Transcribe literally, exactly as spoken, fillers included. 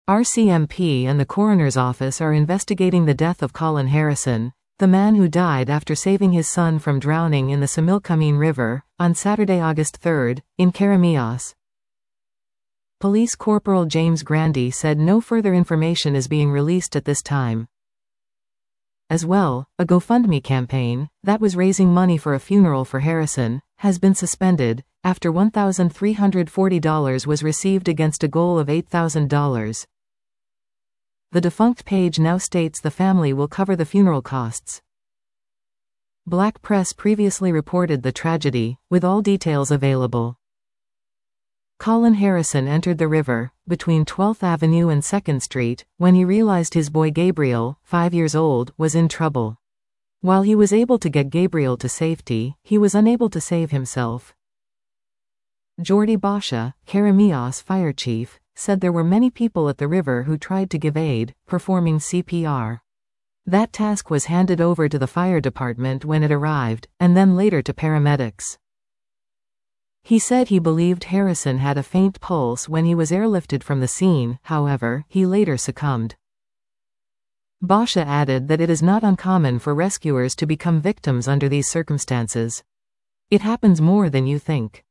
R C M P and the coroner's office are investigating the death of Colin Harrison, the man who died after saving his son from drowning in the Similkameen River, on Saturday, August third, in Karamios. Police Corporal James Grandy said no further information is being released at this time. As well, a GoFundMe campaign, that was raising money for a funeral for Harrison, has been suspended, after one thousand three hundred forty dollars was received against a goal of eight thousand dollars. The defunct page now states the family will cover the funeral costs. Black press previously reported the tragedy, with all details available. Colin Harrison entered the river, between twelfth Avenue and second Street, when he realized his boy Gabriel, five years old, was in trouble. While he was able to get Gabriel to safety, he was unable to save himself. Jordi Basha, Karamios fire chief, said there were many people at the river who tried to give aid, performing C P R. That task was handed over to the fire department when it arrived, and then later to paramedics. He said he believed Harrison had a faint pulse when he was airlifted from the scene, however, he later succumbed. Basha added that it is not uncommon for rescuers to become victims under these circumstances. It happens more than you think.